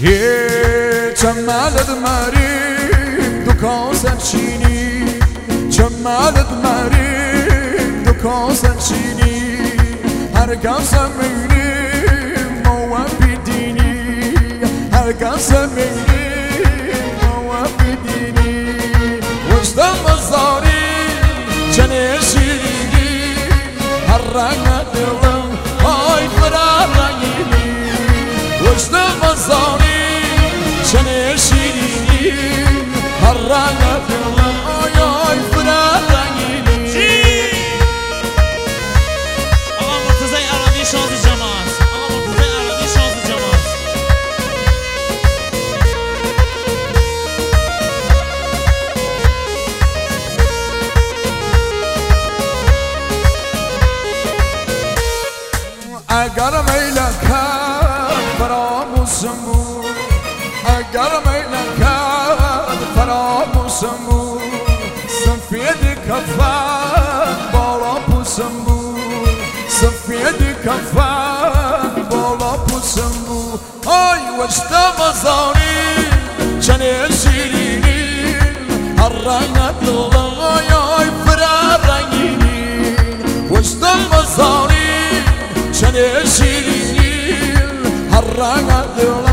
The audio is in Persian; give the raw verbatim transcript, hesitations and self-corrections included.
یه چمالت مریم دو کاسر چینی چمالت مریم دو کاسر چینی هر کاسر میریم موافی دینی هر کاسر میریم موافی دینی وجدان مزاری چنه شیرینی هر رنگ دلم های فرار رنگینی وجدان مزاری چنه شیرینی هر رنگ دلم آی آی فرار رنگینی آقا مرتضی عربی شانس جماعت آقا مرتضی عربی شانس جماعت اگر میلکت فراموشم بود اگر میلکت فراموشم بود سفید کفن بالا پوشم بود سفید کفن بالا پوشم بود آی وجد مزاری چنه شیرینی هر رنگ دلم آی آی فرار رنگینی وجد مزاری چنه شیرینی هر رنگ دلم